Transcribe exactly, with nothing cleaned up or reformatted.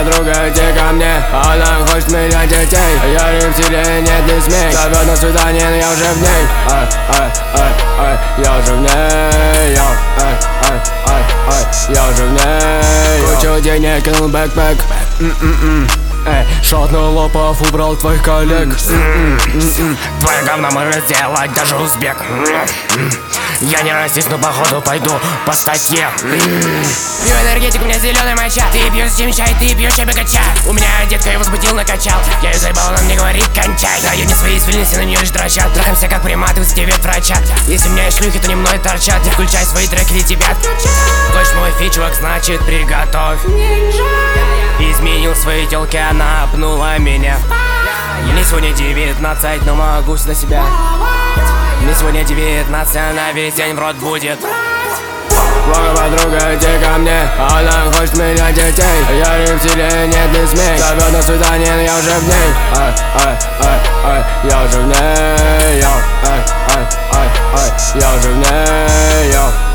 подруга, иди ко мне. Она хочет меня детей. Я рептилия, нет, не смей. Зовет на свидание, но я уже в ней. Ай, ай, ай, ай, я уже в ней. Ай, ай, ай, ай, ай, я уже в ней. Кучу денег, кинул бэкпэк. Эй, шотнул лопов, убрал твоих коллег. Твое говно может сделать даже узбек. Я не расист, но походу пойду по статье. Пью энергетик, у меня зеленая моча. Ты пьешь с чем чай, ты пьешь чай-богача. У меня детка, я возбудил, накачал. Я ее заебал, она мне говорит, кончай. Даю не свои свильницы, на нее лишь дрочат. Трахаемся как приматы, в тебе врачат. Если у меня есть шлюхи, то не мной торчат. Ты включай свои треки, или тебя отключат. Хочешь мой фи, чувак, значит приготовь. Изменил своей телке, она опнула меня. Мне сегодня девятнадцать, но могу на себя. Мне сегодня девятнадцать, она весь день в рот будет. Плохо, подруга, иди ко мне. Она хочет меня детей. Я рептилия, нет, не смей. Зовет на свидание, но я уже в ней. Ай, ай, ай, ай, я уже в ней. Ай, ай, ай, ай, ай, я уже в ней.